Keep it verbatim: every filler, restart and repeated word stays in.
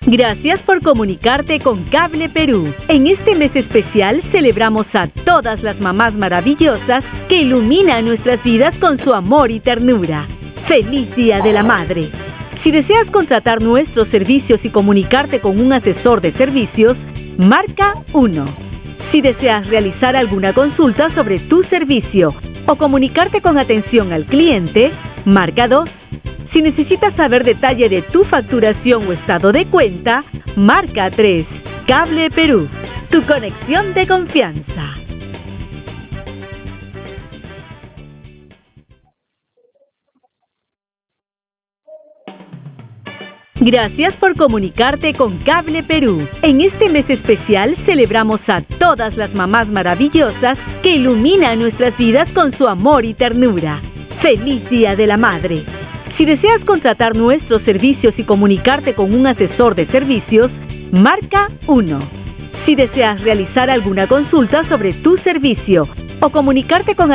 Gracias por comunicarte con Cable Perú. En este mes especial celebramos a todas las mamás maravillosas que iluminan nuestras vidas con su amor y ternura. ¡Feliz Día de la Madre! Si deseas contratar nuestros servicios y comunicarte con un asesor de servicios, marca uno. Si deseas realizar alguna consulta sobre tu servicio o comunicarte con atención al cliente, marca dos. Si necesitas saber detalle de tu facturación o estado de cuenta, marca tres. Cable Perú, tu conexión de confianza. Gracias por comunicarte con Cable Perú. En este mes especial celebramos a todas las mamás maravillosas que iluminan nuestras vidas con su amor y ternura. ¡Feliz Día de la Madre! Si deseas contratar nuestros servicios y comunicarte con un asesor de servicios, marca uno. Si deseas realizar alguna consulta sobre tu servicio o comunicarte con